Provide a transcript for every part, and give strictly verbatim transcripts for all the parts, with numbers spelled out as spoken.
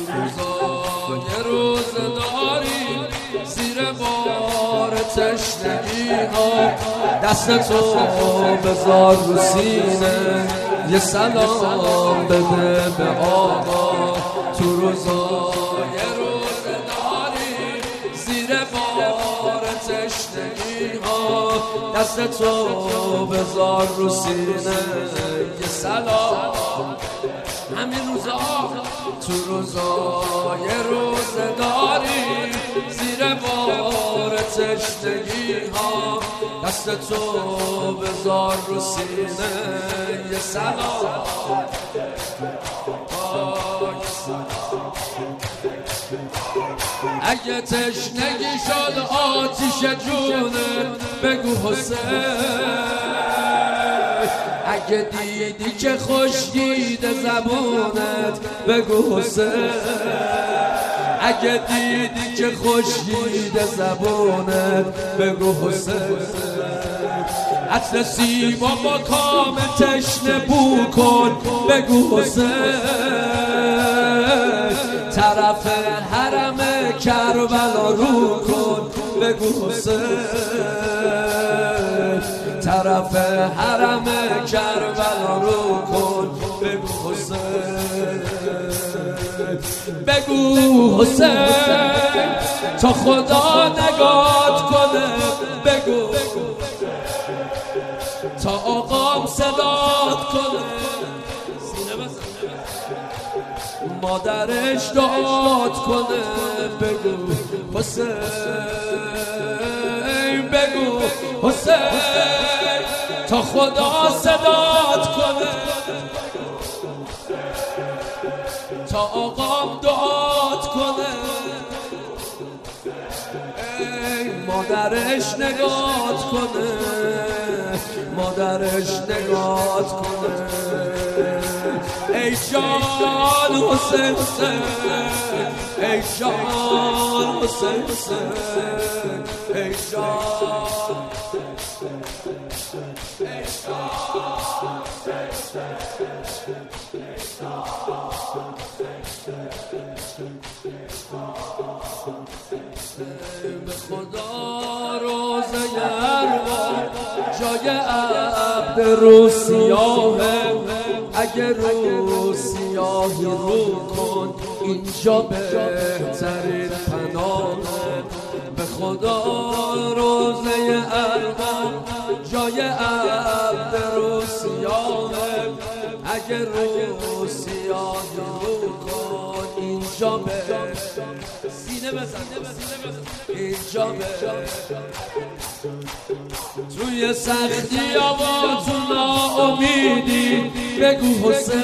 روزای روزداری زیر بار تشنگی ها دست تو بذار رو سینه یه سلام بده به آقا تو روزای روزداری زیر بار تشنگی ها دست تو بذار رو سینه یه سلام همین روزا تو روزای روزداری زیر بار تشنگی ها دست تو بذار رو سینه یه سلام اگه تشنگی شد آتیش جونه بگو حسین اگه دیدی که خشکیده زبونت بگو حسین اگه دیدی که خشکیده زبونت بگو حسین عطر سیما با کام تشنه بو کن بگو حسین طرف حرم کربلا رو کن بگو حسین طرف حرم کربلا رو کن بگو حسین بگو حسین تا خدا نگات کنه بگو تا آقام صدات کنه مادرش دعات کنه بگو حسین بگو حسین تا خدا صدات کنه تا آقام دعات کنه ای مادرش نگات کنه مادرش نگات کنه ای جان حسین حسین ای جان حسین حسین ای جان ای به خدا روزه ارباب جای عبد رو سیاهه اگر رو سیاهی رو کن اینجا بهترین پناهه به خدا روزه ارباب جای عبد رو سیاهه اگر رو سیاهی رو کن اینجا بهترین سینه بزن اینجا بهترین توی سختی آوا تو ناامیدی بگو حسین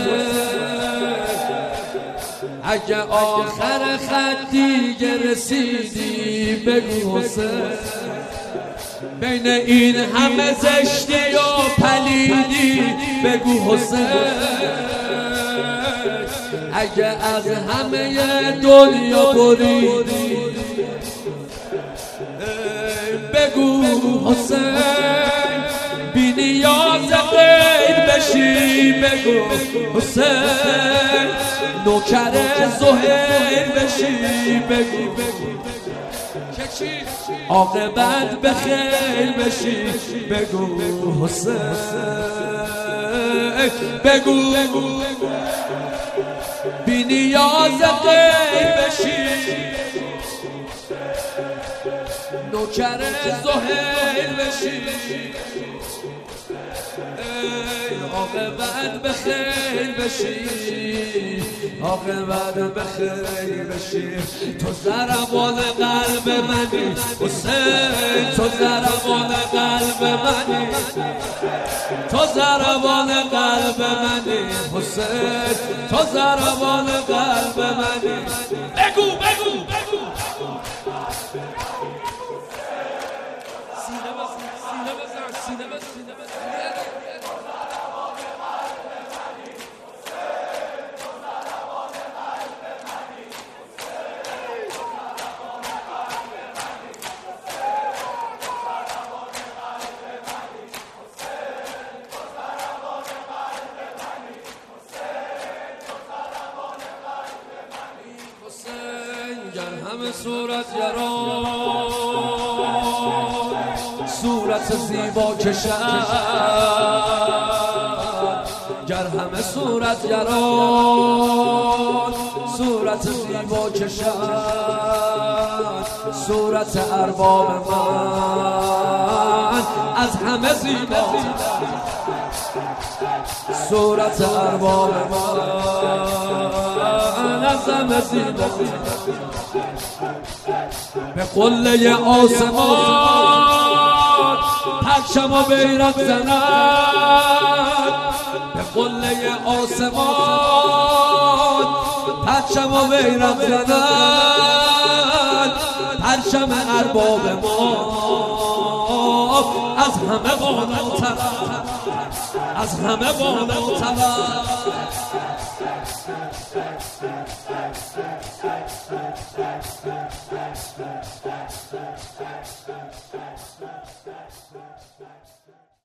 اگه آخر خط دیگه رسیدی بگو حسین بین این همه زشتی و پلیدی بگو حسین اگه از همه دنیا بریدی بگو حسین بی نیاز غیر بشی بگو حسین نوکر زهیر بشی بگو عاقبت بخیر بشی بگو حسین بگو بی نیاز غیر بشی نوکر زهیر بشی عاقبت بخیر بشی عاقبت بخیر بشی تو ضربان قلب منی حسین تو ضربان قلب منی تو ضربان قلب منی حسین تو ضربان قلب منی بگو بگو بگو سینه بزن سینه بزن سینه بزن گر همه صورت گران صورت زیبا کشد گر همه صورت گران صورت زیبا کشد صورت ارباب من از همه زیبا صورت ارباب من از همه زیبا به قله آسمان پرچم و بیرق زند به قله آسمان پرچم و بیرق زند پرچم ارباب ما از همه بالاتر از همه بالاتر